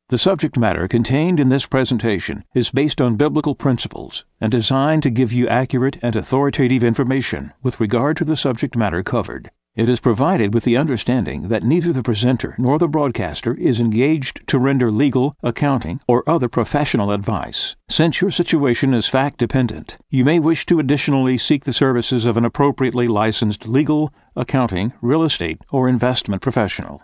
The subject matter contained in this presentation is based on biblical principles and designed to give you accurate and authoritative information with regard to the subject matter covered. It is provided with the understanding that neither the presenter nor the broadcaster is engaged to render legal, accounting, or other professional advice. Since your situation is fact-dependent, you may wish to additionally seek the services of an appropriately licensed legal, accounting, real estate, or investment professional.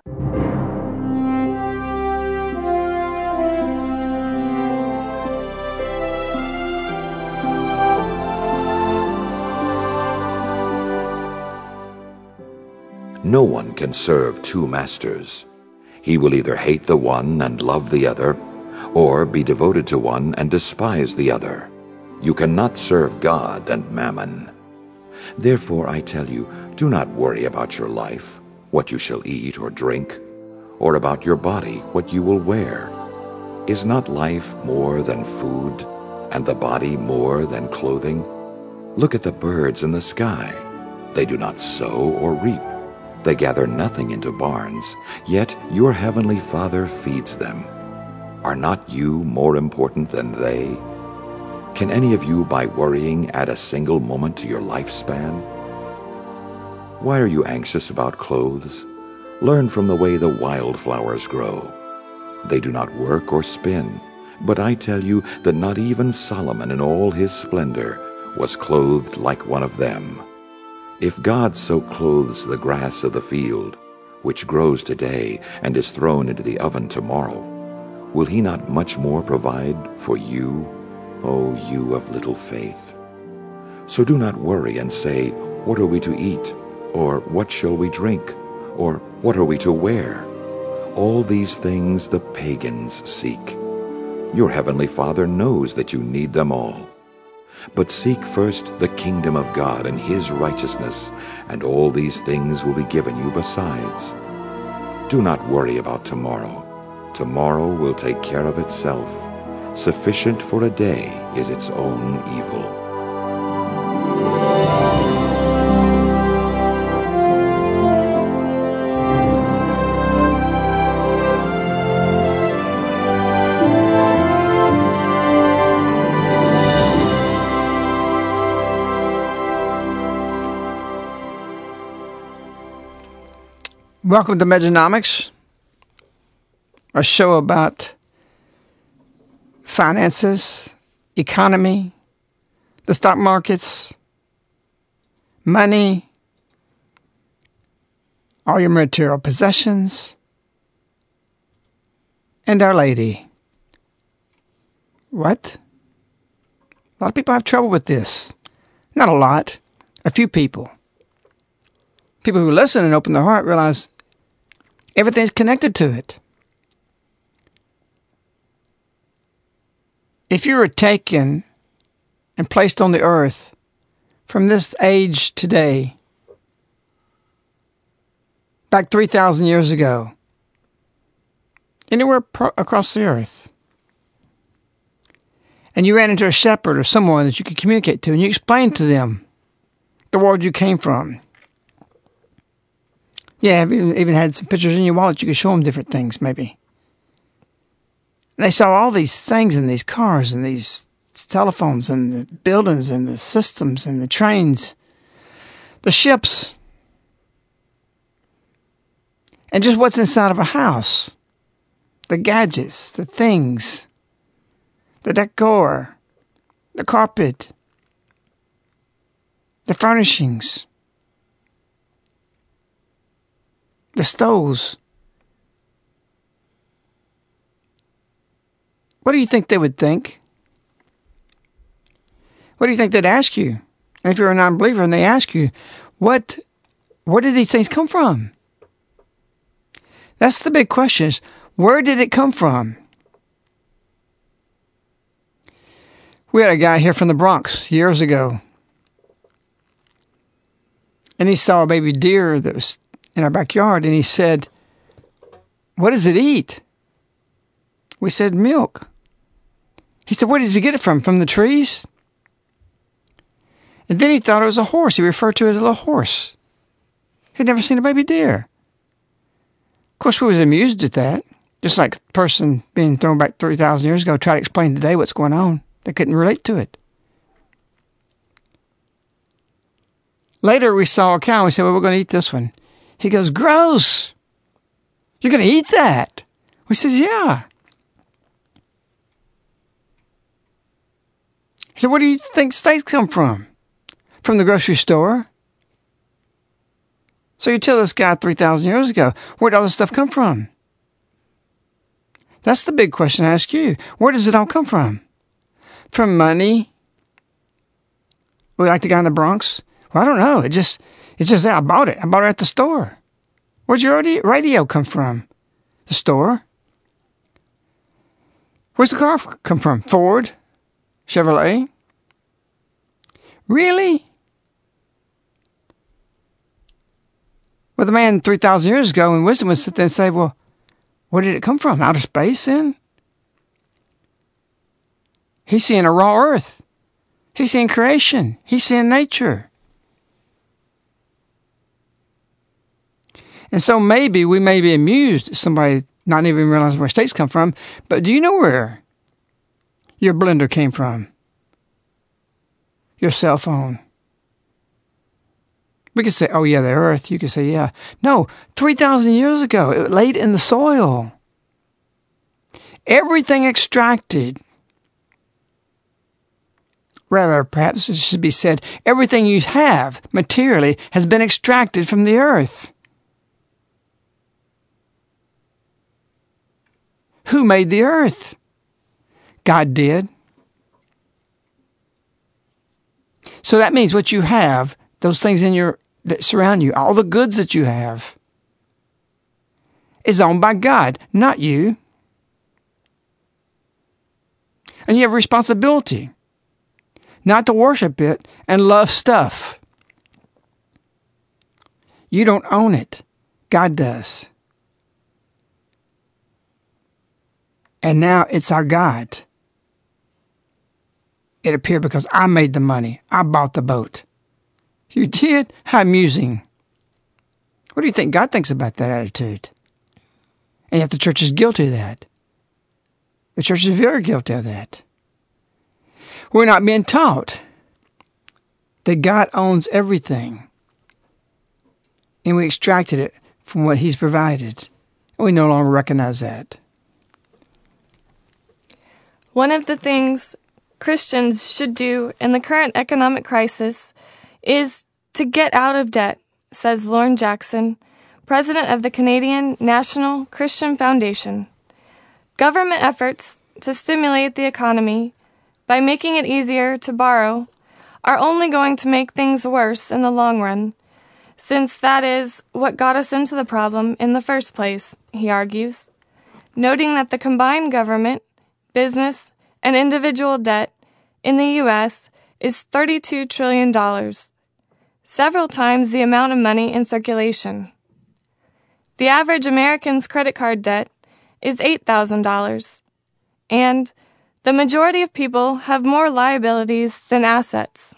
No one can serve two masters. He will either hate the one and love the other, or be devoted to one and despise the other. You cannot serve God and mammon. Therefore, I tell you, do not worry about your life, what you shall eat or drink, or about your body, what you will wear. Is not life more than food, and the body more than clothing? Look at the birds in the sky. They do not sow or reap. They gather nothing into barns, yet your heavenly Father feeds them. Are not you more important than they? Can any of you, by worrying, add a single moment to your lifespan? Why are you anxious about clothes? Learn from the way the wildflowers grow. They do not work or spin, but I tell you that not even Solomon in all his splendor was clothed like one of them. If God so clothes the grass of the field, which grows today and is thrown into the oven tomorrow, will he not much more provide for you, O you of little faith? So do not worry and say, what are we to eat? Or what shall we drink? Or what are we to wear? All these things the pagans seek. Your heavenly Father knows that you need them all. But seek first the kingdom of God and his righteousness, and all these things will be given you besides. Do not worry about tomorrow. Tomorrow will take care of itself. Sufficient for a day is its own evil. Welcome to Mejanomics, a show about finances, economy, the stock markets, money, all your material possessions, and Our Lady. What? A lot of people have trouble with this. Not a lot. A few people. People who listen and open their heart realize everything's connected to it. If you were taken and placed on the earth from this age today, back 3,000 years ago, anywhere across the earth, and you ran into a shepherd or someone that you could communicate to, and you explained to them the world you came from. Yeah, I've even had some pictures in your wallet. You could show them different things, maybe. And they saw all these things in these cars and these telephones and the buildings and the systems and the trains, the ships, and just what's inside of a house, the gadgets, the things, the decor, the carpet, the furnishings, the stoves. What do you think they would think? What do you think they'd ask you? And if you're a non-believer and they ask you, where did these things come from? That's the big question, is where did it come from? We had a guy here from the Bronx years ago, and he saw a baby deer that was in our backyard, and he said, "What does it eat?" We said, "Milk." He said, "Where does he get it from? From the trees?" And then he thought it was a horse. He referred to it as a little horse. He'd never seen a baby deer. Of course, we was amused at that, Just like a person being thrown back 3,000 years ago, try to explain today what's going on. They couldn't relate to it. Later we saw a cow and we said, well, we're going to eat this one. He goes, gross. You're going to eat that? We said, yeah. He said, where do you think steaks come from? From the grocery store. So you tell this guy 3,000 years ago, where did all this stuff come from? That's the big question I ask you. Where does it all come from? From money? Like the guy in the Bronx? Well, I don't know. It's just there. I bought it. I bought it at the store. Where'd your radio come from? The store. Where's the car come from? Ford? Chevrolet? Really? Well, the man 3,000 years ago in wisdom would sit there and say, well, where did it come from? Outer space then? He's seeing a raw earth. He's seeing creation. He's seeing nature. And so maybe we may be amused at somebody not even realizing where steaks come from, but do you know where your blender came from? Your cell phone. We could say, oh yeah, the earth. You could say, yeah. No, 3,000 years ago, it laid in the soil. Everything extracted. Rather, perhaps it should be said, everything you have materially has been extracted from the earth. Who made the earth? God did. So that means what you have, those things that surround you, all the goods that you have, is owned by God, not you. And you have responsibility, not to worship it and love stuff. You don't own it. God does. And now it's our God. It appeared because I made the money. I bought the boat. You did? How amusing. What do you think God thinks about that attitude? And yet the church is guilty of that. The church is very guilty of that. We're not being taught that God owns everything. And we extracted it from what He's provided. And we no longer recognize that. One of the things Christians should do in the current economic crisis is to get out of debt, says Lorne Jackson, president of the Canadian National Christian Foundation. Government efforts to stimulate the economy by making it easier to borrow are only going to make things worse in the long run, since that is what got us into the problem in the first place, he argues, noting that the combined government, business, and individual debt in the U.S. is $32 trillion, several times the amount of money in circulation. The average American's credit card debt is $8,000, and the majority of people have more liabilities than assets.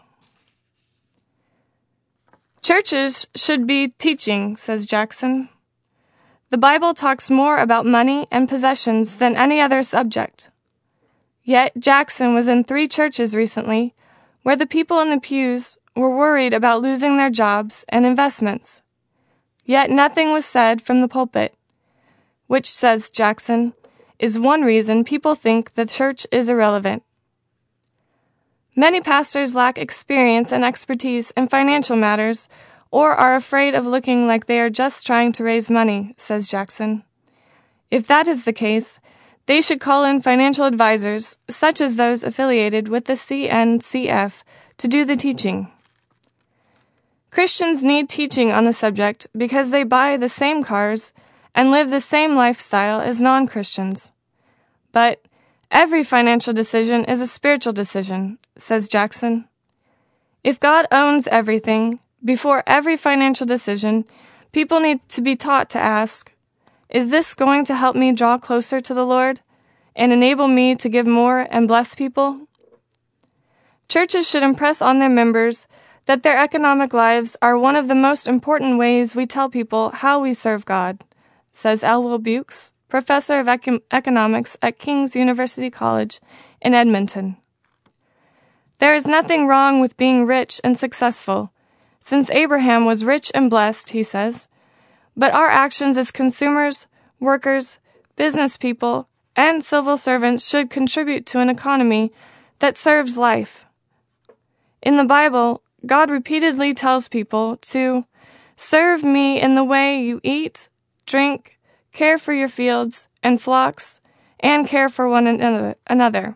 Churches should be teaching, says Jackson. The Bible talks more about money and possessions than any other subject. Yet Jackson was in 3 churches recently where the people in the pews were worried about losing their jobs and investments. Yet nothing was said from the pulpit, which, says Jackson, is one reason people think the church is irrelevant. Many pastors lack experience and expertise in financial matters or are afraid of looking like they are just trying to raise money, says Jackson. If that is the case, they should call in financial advisors, such as those affiliated with the CNCF, to do the teaching. Christians need teaching on the subject because they buy the same cars and live the same lifestyle as non-Christians. But every financial decision is a spiritual decision, says Jackson. If God owns everything, before every financial decision, people need to be taught to ask, is this going to help me draw closer to the Lord and enable me to give more and bless people? Churches should impress on their members that their economic lives are one of the most important ways we tell people how we serve God, says Elwell Bukes, professor of economics at King's University College in Edmonton. There is nothing wrong with being rich and successful, since Abraham was rich and blessed, he says, but our actions as consumers, workers, business people, and civil servants should contribute to an economy that serves life. In the Bible, God repeatedly tells people to serve me in the way you eat, drink, care for your fields and flocks, and care for one another.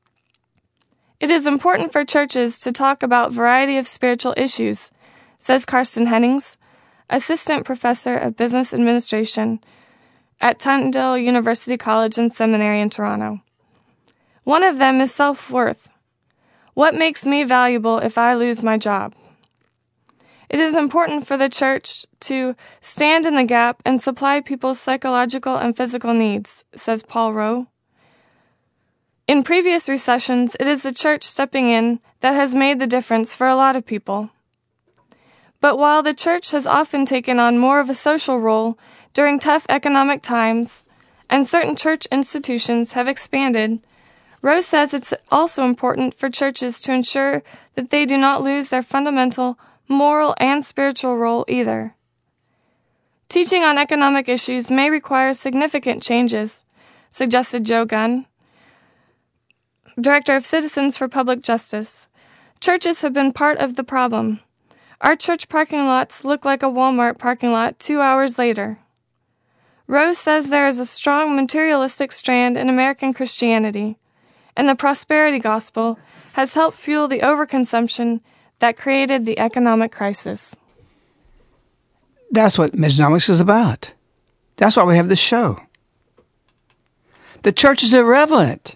It is important for churches to talk about a variety of spiritual issues, says Karsten Hennings, assistant professor of business administration at Tyndale University College and Seminary in Toronto. One of them is self-worth. What makes me valuable if I lose my job? It is important for the church to stand in the gap and supply people's psychological and physical needs, says Paul Rowe. In previous recessions, it is the church stepping in that has made the difference for a lot of people. But while the church has often taken on more of a social role during tough economic times, and certain church institutions have expanded, Rose says it's also important for churches to ensure that they do not lose their fundamental moral and spiritual role either. Teaching on economic issues may require significant changes, suggested Joe Gunn, Director of Citizens for Public Justice. Churches have been part of the problem. Our church parking lots look like a Walmart parking lot 2 hours later. Rose says there is a strong materialistic strand in American Christianity, and the prosperity gospel has helped fuel the overconsumption that created the economic crisis. That's what Mesonomics is about. That's why we have this show. The church is irrelevant.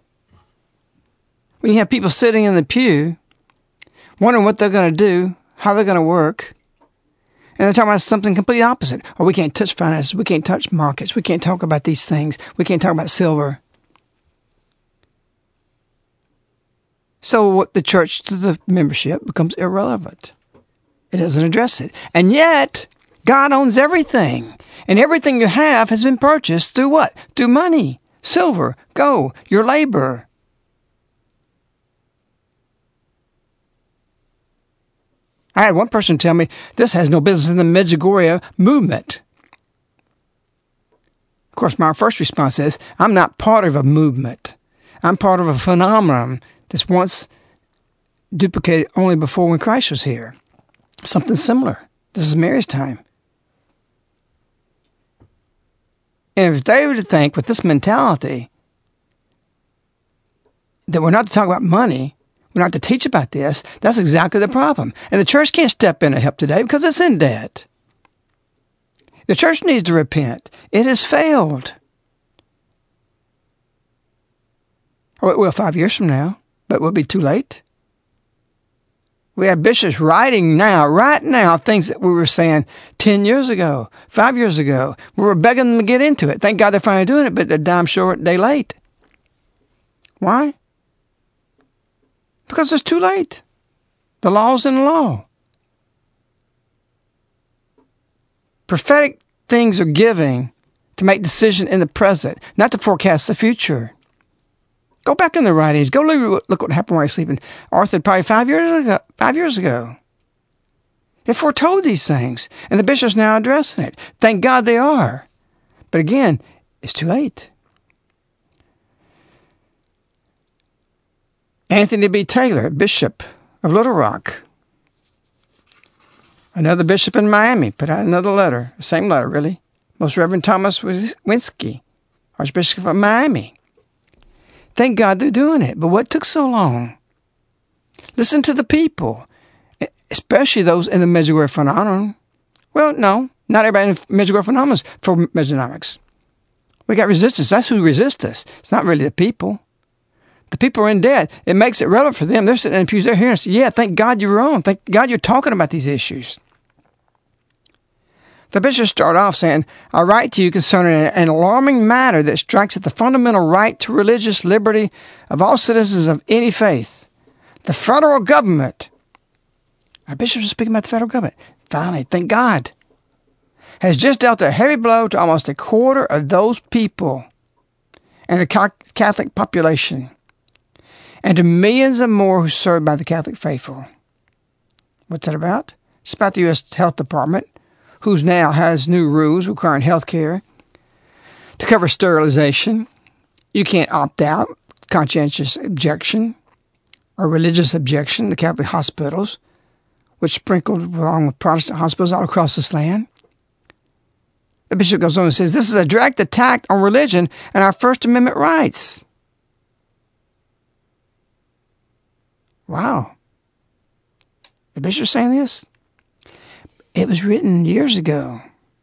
When you have people sitting in the pew, wondering what they're going to do, how they're going to work, and they're talking about something completely opposite. Or we can't touch finances, we can't touch markets, we can't talk about these things, we can't talk about silver. So what the church to the membership becomes irrelevant. It doesn't address it. And yet, God owns everything. And everything you have has been purchased through what? Through money, silver, gold, your labor. I had one person tell me, this has no business in the Medjugorje movement. Of course, my first response is, I'm not part of a movement. I'm part of a phenomenon that's once duplicated only before when Christ was here. Something similar. This is Mary's time. And if they were to think with this mentality that we're not to talk about money, we're not to teach about this, that's exactly the problem. And the church can't step in and help today because it's in debt. The church needs to repent. It has failed. Or it will 5 years from now, but it will be too late. We have bishops writing now, right now, things that we were saying 10 years ago, 5 years ago. We were begging them to get into it. Thank God they're finally doing it, but they're damn short, day late. Why? Because it's too late. The law's in the law. Prophetic things are given to make decisions in the present, not to forecast the future. Go back in the writings. Go look what happened while you're sleeping. Arthur, probably 5 years ago. It foretold these things, and the bishops now addressing it. Thank God they are. But again, it's too late. Anthony B. Taylor, Bishop of Little Rock. Another bishop in Miami put out another letter, same letter really. Most Reverend Thomas Winsky, Archbishop of Miami. Thank God they're doing it, but what took so long? Listen to the people, especially those in the Medjugorje phenomenon. Well, no, not everybody in the Medjugorje phenomenon is for Mesonomics. We got resistance. That's who resists us. It's not really the people. The people are in debt. It makes it relevant for them. They're sitting in the pews. They're hearing us. Yeah, thank God you're wrong. Thank God you're talking about these issues. The bishops start off saying, I write to you concerning an alarming matter that strikes at the fundamental right to religious liberty of all citizens of any faith. The federal government. Our bishops are speaking about the federal government. Finally, thank God. has just dealt a heavy blow to almost a quarter of those people in the Catholic population, and to millions of more who serve by the Catholic faithful. What's that about? It's about the U.S. Health Department, who now has new rules requiring health care to cover sterilization. You can't opt out, conscientious objection, or religious objection to Catholic hospitals, which sprinkled along with Protestant hospitals all across this land. The bishop goes on and says, this is a direct attack on religion and our First Amendment rights. Wow. The bishop's saying this? It was written years ago.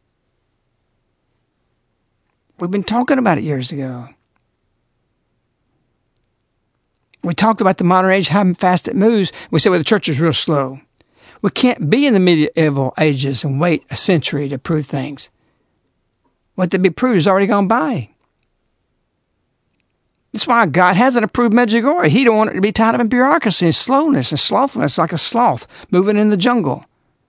We've been talking about it years ago. We talked about the modern age, how fast it moves. We said, well, the church is real slow. We can't be in the medieval ages and wait a century to prove things. What to be proved has already gone by. That's why God hasn't approved Medjugorje. He don't want it to be tied up in bureaucracy and slowness and slothfulness, like a sloth moving in the jungle.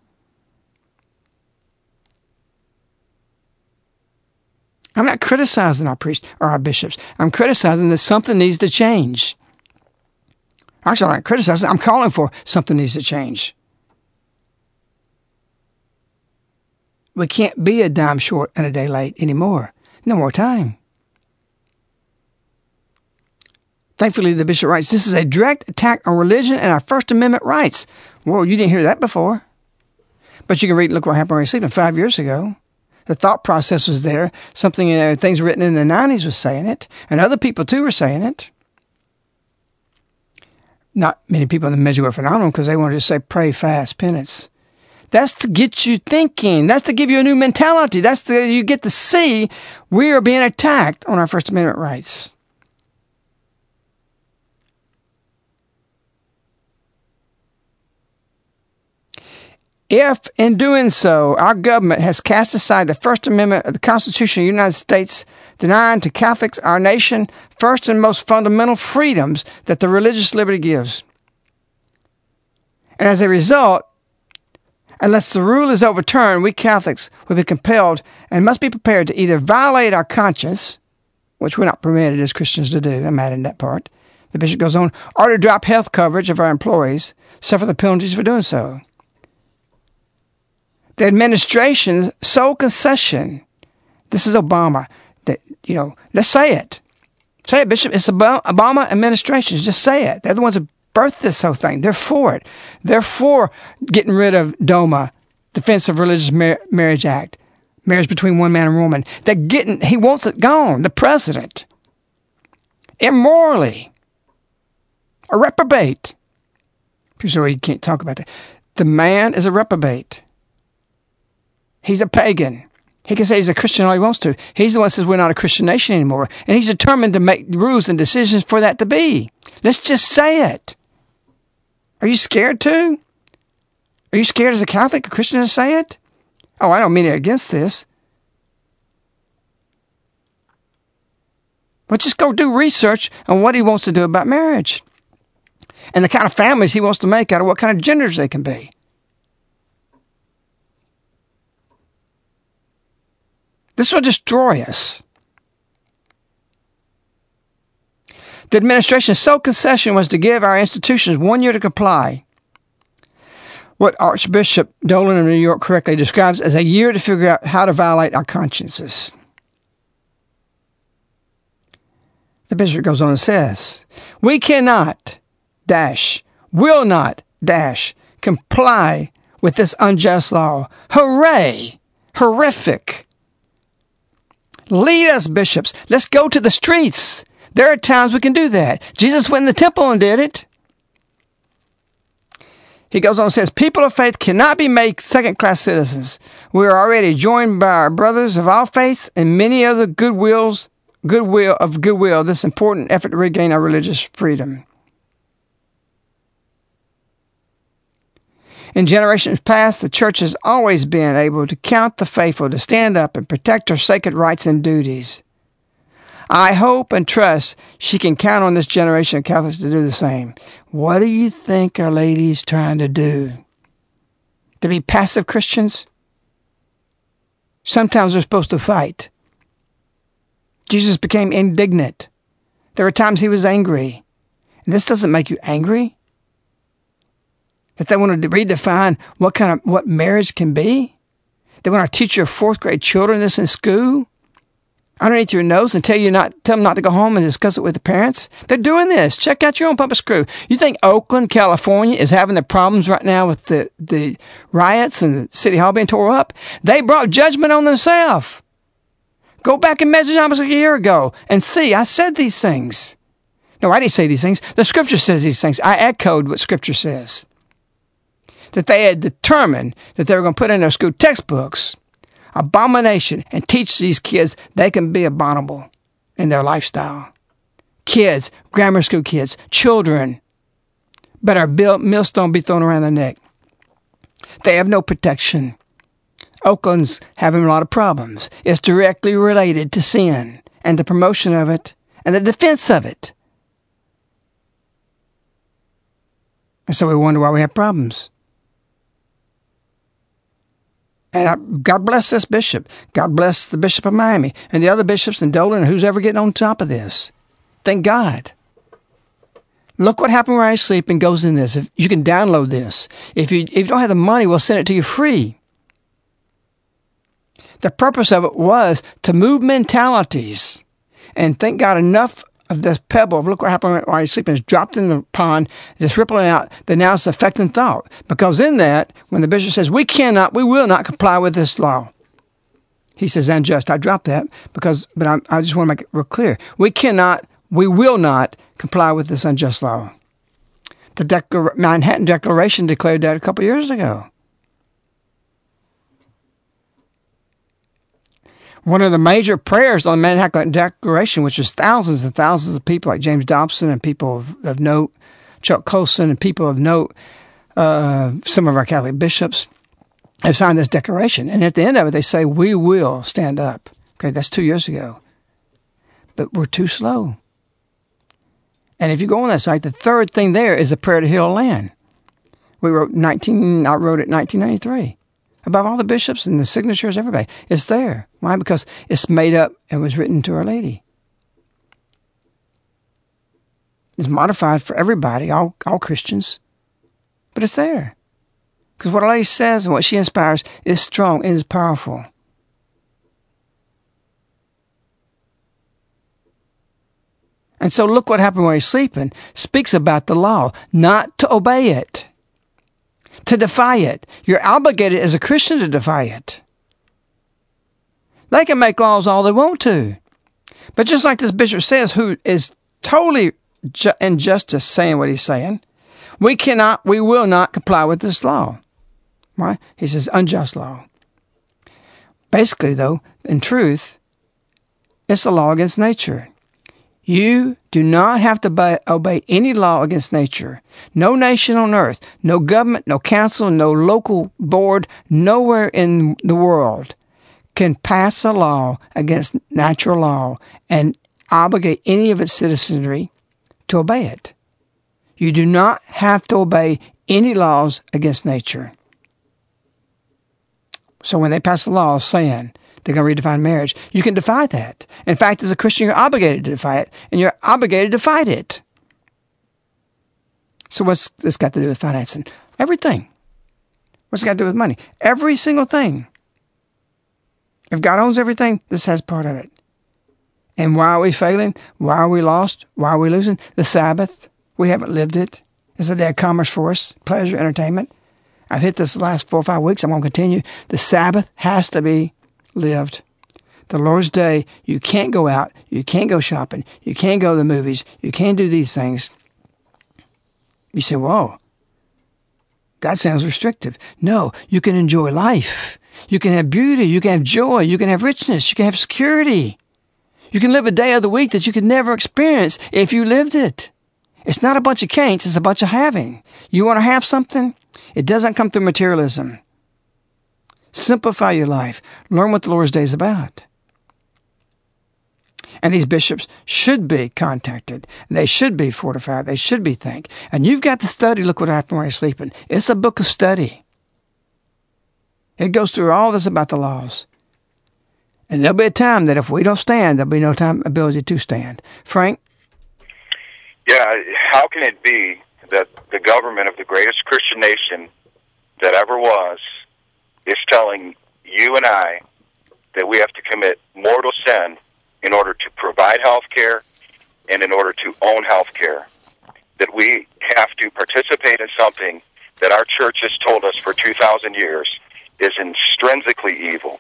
I'm not criticizing our priests or our bishops. I'm criticizing that something needs to change. Actually, I'm not criticizing. I'm calling for something needs to change. We can't be a dime short and a day late anymore. No more time. Thankfully, the bishop writes, this is a direct attack on religion and our First Amendment rights. Well, you didn't hear that before. But you can read, look what happened when sleeping 5 years ago. The thought process was there. Something, things written in the 90s was saying it. And other people, too, were saying it. Not many people in the Medjugorje phenomenon, because they wanted to say pray, fast, penance. That's to get you thinking. That's to give you a new mentality. That's to you get to see we are being attacked on our First Amendment rights. If, in doing so, our government has cast aside the First Amendment of the Constitution of the United States, denying to Catholics, our nation, first and most fundamental freedoms that the religious liberty gives. And as a result, unless the rule is overturned, we Catholics will be compelled and must be prepared to either violate our conscience, which we're not permitted as Christians to do, I'm adding that part, the bishop goes on, or to drop health coverage of our employees, suffer the penalties for doing so. The administration's sole concession, this is Obama, that, let's say it. Say it, Bishop. It's Obama administration. Just say it. They're the ones that birthed this whole thing. They're for it. They're for getting rid of DOMA, Defense of Religious Marriage Act, marriage between one man and woman. He wants it gone, the president. Immorally. A reprobate. People say, well, you can't talk about that. The man is a reprobate. He's a pagan. He can say he's a Christian all he wants to. He's the one who says we're not a Christian nation anymore. And he's determined to make rules and decisions for that to be. Let's just say it. Are you scared too? Are you scared as a Catholic, a Christian, to say it? Oh, I don't mean it against this. But just go do research on what he wants to do about marriage. And the kind of families he wants to make out of what kind of genders they can be. This will destroy us. The administration's sole concession was to give our institutions 1 year to comply. What Archbishop Dolan of New York correctly describes as a year to figure out how to violate our consciences. The bishop goes on and says, we cannot, will not, comply with this unjust law. Hooray! Horrific! Lead us, bishops. Let's go to the streets. There are times we can do that. Jesus went in the temple and did it. He goes on and says, people of faith cannot be made second-class citizens. We are already joined by our brothers of all faiths and many other goodwill, this important effort to regain our religious freedom. In generations past, the church has always been able to count the faithful, to stand up and protect her sacred rights and duties. I hope and trust she can count on this generation of Catholics to do the same. What do you think Our Lady's trying to do? To be passive Christians? Sometimes they're supposed to fight. Jesus became indignant. There were times he was angry. And this doesn't make you angry? That they wanted to redefine what marriage can be? They want to teach your fourth grade children this in school? Underneath your nose and tell them not to go home and discuss it with the parents? They're doing this. Check out your own public school. You think Oakland, California is having the problems right now with the riots and the city hall being tore up? They brought judgment on themselves. Go back and measure almost a year ago and see, I said these things. No, I didn't say these things. The Scripture says these things. I echoed what Scripture says. That they had determined that they were going to put in their school textbooks abomination and teach these kids they can be abominable in their lifestyle. Kids, grammar school kids, children, but our millstone be thrown around their neck. They have no protection. Oakland's having a lot of problems. It's directly related to sin and the promotion of it and the defense of it. And so we wonder why we have problems. And God bless this bishop. God bless the Bishop of Miami and the other bishops in Dolan and who's ever getting on top of this. Thank God. Look what happened where I sleep and goes in this. If you can download this. If you don't have the money, we'll send it to you free. The purpose of it was to move mentalities. And thank God enough of this pebble of look what happened while you're sleeping is dropped in the pond, just rippling out, that now it's affecting thought. Because in that, when the bishop says, we will not comply with this law. He says, unjust. I dropped that but I just want to make it real clear. We will not comply with this unjust law. The Manhattan Declaration declared that a couple years ago. One of the major prayers on the Manhattan Declaration, which is thousands and thousands of people like James Dobson and people of note, Chuck Colson and people of note, some of our Catholic bishops have signed this declaration. And at the end of it, they say, we will stand up. Okay, that's 2 years ago. But we're too slow. And if you go on that site, the third thing there is a prayer to heal land. I wrote it in 1993. Above all the bishops and the signatures, everybody. It's there. Why? Because it's made up and was written to Our Lady. It's modified for everybody, all Christians. But it's there. Because what Our Lady says and what she inspires is strong and is powerful. And so look what happened while you're sleeping. Speaks about the law, not to obey it. To defy it. You're obligated as a Christian to defy it. They can make laws all they want to. But just like this bishop says, who is totally in justice saying what he's saying, we will not comply with this law. Why? He says unjust law. Basically, though, in truth, it's a law against nature. You do not have to obey any law against nature. No nation on earth, no government, no council, no local board, nowhere in the world can pass a law against natural law and obligate any of its citizenry to obey it. You do not have to obey any laws against nature. So when they pass a law saying they're going to redefine marriage, you can defy that. In fact, as a Christian, you're obligated to defy it, and you're obligated to fight it. So what's this got to do with financing? Everything. What's it got to do with money? Every single thing. If God owns everything, this has part of it. And why are we failing? Why are we lost? Why are we losing? The Sabbath, we haven't lived it. It's a day of commerce for us, pleasure, entertainment. I've hit this the last 4 or 5 weeks. I'm going to continue. The Sabbath has to be lived. The Lord's Day, you can't go out, you can't go shopping, you can't go to the movies, you can't do these things. You say, whoa, God sounds restrictive. No, you can enjoy life. You can have beauty, you can have joy, you can have richness, you can have security. You can live a day of the week that you could never experience if you lived it. It's not a bunch of can'ts, it's a bunch of having. You want to have something? It doesn't come through materialism. Simplify your life. Learn what the Lord's Day is about. And these bishops should be contacted. They should be fortified. They should be thanked. And you've got to study. Look what happened while you're sleeping. It's a book of study. It goes through all this about the laws. And there'll be a time that if we don't stand, there'll be no ability to stand. Frank? Yeah, how can it be that the government of the greatest Christian nation that ever was is telling you and I that we have to commit mortal sin in order to provide health care and in order to own health care? That we have to participate in something that our church has told us for 2,000 years is intrinsically evil.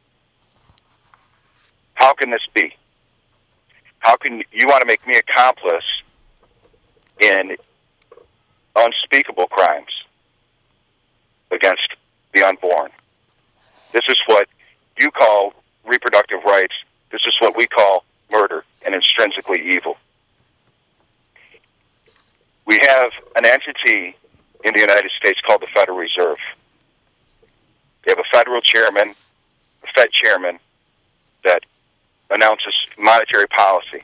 How can this be? How can you want to make me accomplice in unspeakable crimes against the unborn? This is what you call reproductive rights. This is what we call murder and intrinsically evil. We have an entity in the United States called the Federal Reserve. They have a federal chairman, a Fed chairman, that announces monetary policy.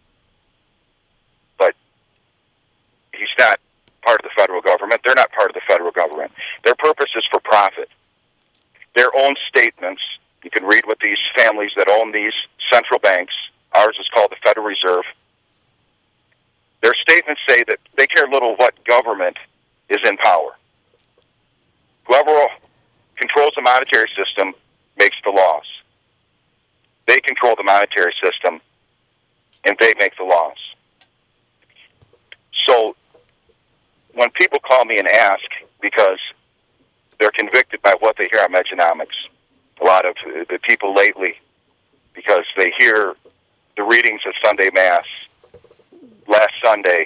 But he's not part of the federal government. They're not part of the federal government. Their purpose is for profit. Their own statements, you can read what these families that own these central banks, ours is called the Federal Reserve, their statements say that they care little what government is in power. Whoever controls the monetary system makes the laws. They control the monetary system, and they make the laws. So when people call me and ask because they're convicted by what they hear on Mejanomics, a lot of the people lately, because they hear the readings of Sunday Mass last Sunday,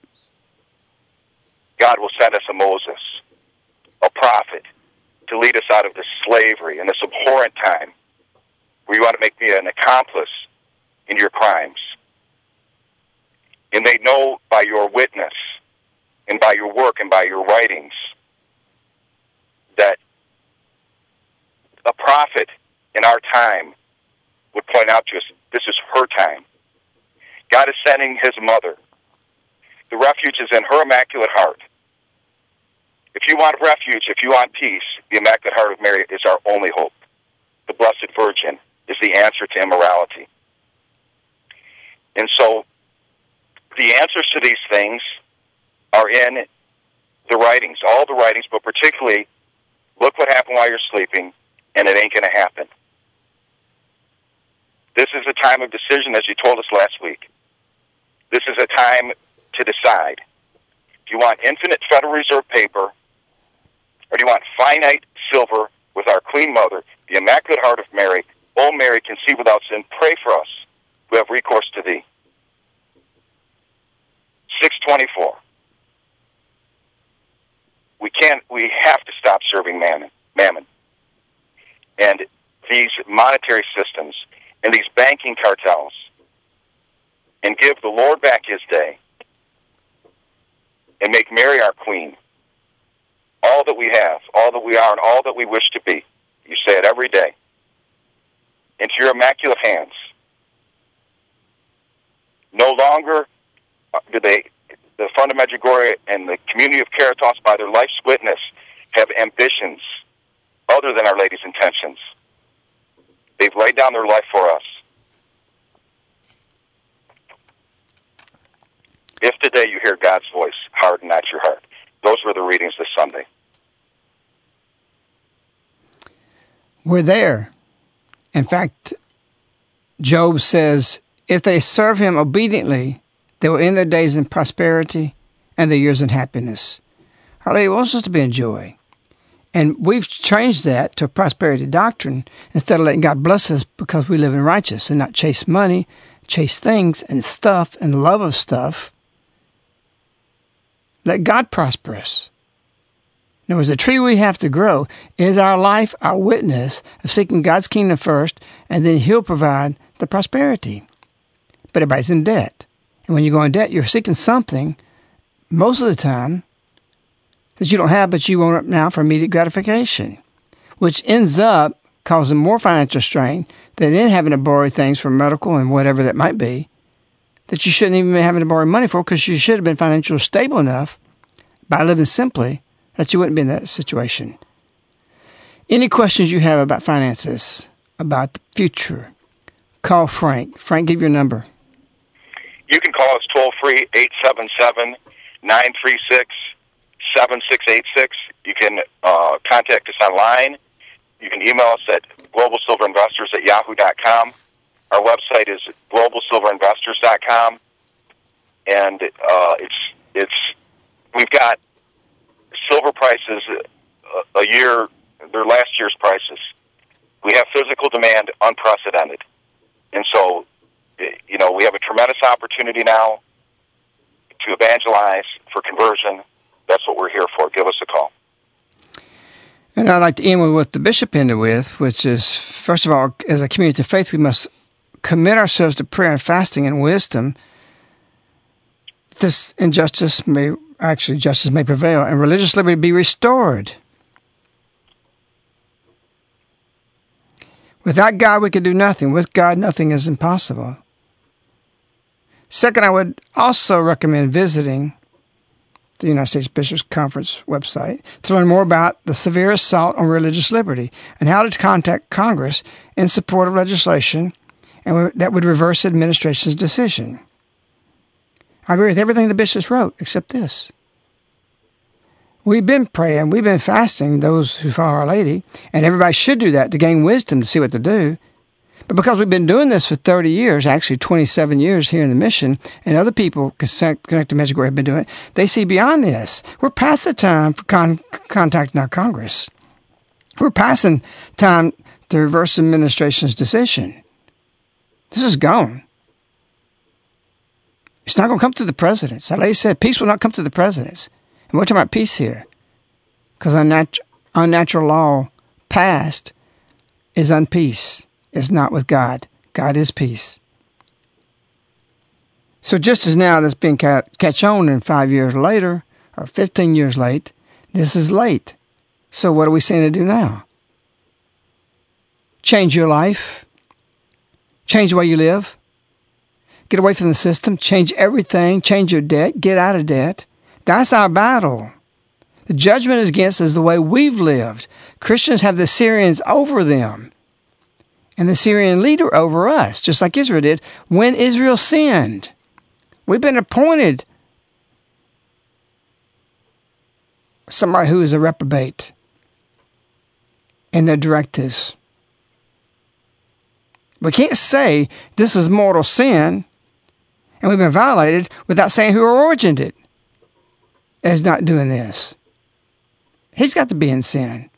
God will send us a Moses, a prophet, to lead us out of this slavery and this abhorrent time where you want to make me an accomplice in your crimes. And they know by your witness and by your work and by your writings that a prophet in our time would point out to us, this is her time. God is sending his mother. The refuge is in her Immaculate Heart. If you want refuge, if you want peace, the Immaculate Heart of Mary is our only hope. The Blessed Virgin is the answer to immorality. And so the answers to these things are in the writings, all the writings, but particularly, look what happened while you're sleeping, and it ain't going to happen. This is a time of decision, as you told us last week. This is a time to decide. Do you want infinite Federal Reserve paper, or do you want finite silver with our Queen Mother, the Immaculate Heart of Mary? O Mary, conceived without sin, pray for us who have recourse to thee. 624. We have to stop serving mammon. And these monetary systems and these banking cartels, and give the Lord back his day and make Mary our queen. All that we have, all that we are, and all that we wish to be. You say it every day. Into your immaculate hands. No longer do the Fund of Medjugorje and the community of Caritas, by their life's witness, have ambitions other than Our Lady's intentions. They've laid down their life for us. If today you hear God's voice, harden not your heart. Those were the readings this Sunday. We're there. In fact, Job says, if they serve him obediently, they will end their days in prosperity and their years in happiness. Our Lady wants us to be in joy. And we've changed that to prosperity doctrine instead of letting God bless us because we live in righteousness and not chase money, chase things and stuff and love of stuff. Let God prosper us. In other words, the tree we have to grow is our life, our witness of seeking God's kingdom first, and then he'll provide the prosperity. But everybody's in debt. And when you go in debt, you're seeking something, most of the time, that you don't have, but you want it now for immediate gratification, which ends up causing more financial strain than then having to borrow things for medical and whatever that might be, that you shouldn't even be having to borrow money for because you should have been financially stable enough by living simply that you wouldn't be in that situation. Any questions you have about finances, about the future, call Frank. Frank, give your number. You can call us toll-free, 877-936-7686. You can contact us online. You can email us at globalsilverinvestors@yahoo.com. Our website is globalsilverinvestors.com. And we've got silver prices a year, they're last year's prices. We have physical demand unprecedented. And so, we have a tremendous opportunity now to evangelize for conversion. That's what we're here for. Give us a call. And I'd like to end with what the bishop ended with, which is, first of all, as a community of faith, we must commit ourselves to prayer and fasting and wisdom. Justice may prevail, and religious liberty be restored. Without God, we can do nothing. With God, nothing is impossible. Second, I would also recommend visiting the United States Bishops' Conference website to learn more about the severe assault on religious liberty and how to contact Congress in support of legislation that would reverse the administration's decision. I agree with everything the bishops wrote, except this. We've been praying, we've been fasting, those who follow Our Lady, and everybody should do that to gain wisdom to see what to do. But because we've been doing this for 30 years, actually 27 years here in the mission, and other people connected to Medjugorje have been doing it, they see beyond this. We're past the time for contacting our Congress. We're passing time to reverse the administration's decision. This is gone. It's not going to come through the presidents. Our Lady said peace will not come through the presidents. And we're talking about peace here. Because unnatural law passed is unpeace. It's not with God. God is peace. So just as now that's being catch on and 5 years later, or 15 years late, this is late. So what are we saying to do now? Change your life. Change the way you live. Get away from the system. Change everything. Change your debt. Get out of debt. That's our battle. The judgment is against us the way we've lived. Christians have the Syrians over them and the Syrian leader over us, just like Israel did when Israel sinned. We've been appointed somebody who is a reprobate in their directives. We can't say this is mortal sin and we've been violated without saying who origined it as not doing this. He's got to be in sin.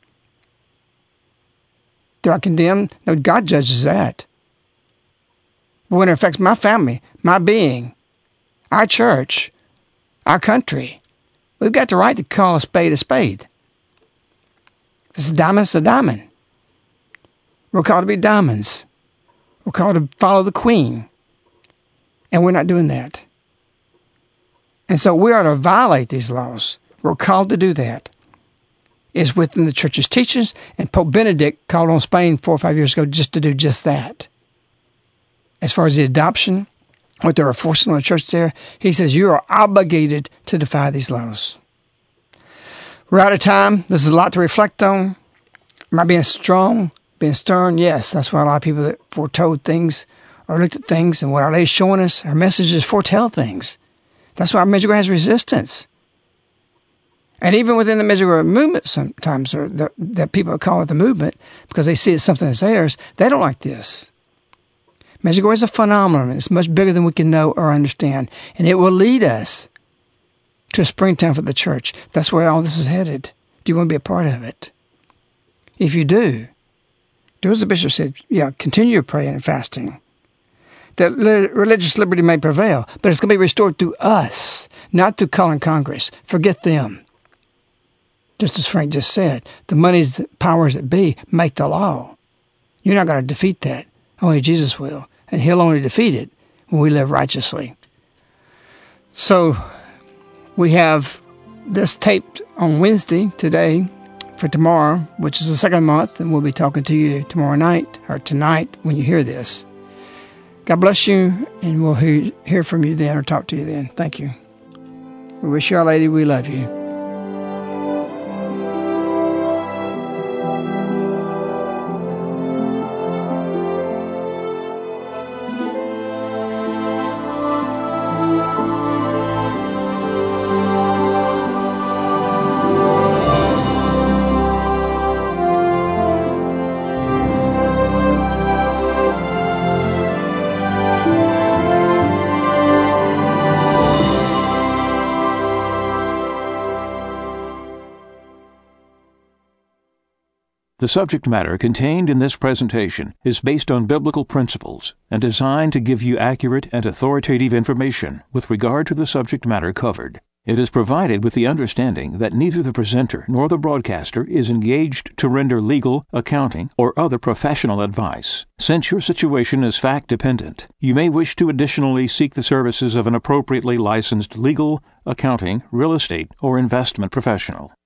Do I condemn? No, God judges that. But when it affects my family, my being, our church, our country, we've got the right to call a spade a spade. If it's a diamond, it's a diamond. We're called to be diamonds. We're called to follow the Queen. And we're not doing that. And so we are to violate these laws. We're called to do that. It's within the church's teachings, and Pope Benedict called on Spain 4 or 5 years ago just to do just that. As far as the adoption, what they're forcing on the church there, he says you are obligated to defy these laws. We're out of time. This is a lot to reflect on. Am I being strong, being stern? Yes, that's why a lot of people that foretold things or looked at things, and what Our Lady's showing us, her messages foretell things. That's why Medjugorje has resistance. And even within the Medjugorje movement sometimes, or that people call it the movement, because they see it's something that's theirs, they don't like this. Medjugorje is a phenomenon. It's much bigger than we can know or understand. And it will lead us to a springtime for the church. That's where all this is headed. Do you want to be a part of it? If you do as the bishop said, continue your praying and fasting. That religious liberty may prevail, but it's going to be restored through us, not through calling Congress. Forget them. Just as Frank just said, the money's powers that be make the law. You're not going to defeat that. Only Jesus will. And he'll only defeat it when we live righteously. So we have this taped on Wednesday today for tomorrow, which is the second month, and we'll be talking to you tomorrow night or tonight when you hear this. God bless you, and we'll hear from you then or talk to you then. Thank you. We wish you, Our Lady, we love you. The subject matter contained in this presentation is based on biblical principles and designed to give you accurate and authoritative information with regard to the subject matter covered. It is provided with the understanding that neither the presenter nor the broadcaster is engaged to render legal, accounting, or other professional advice. Since your situation is fact-dependent, you may wish to additionally seek the services of an appropriately licensed legal, accounting, real estate, or investment professional.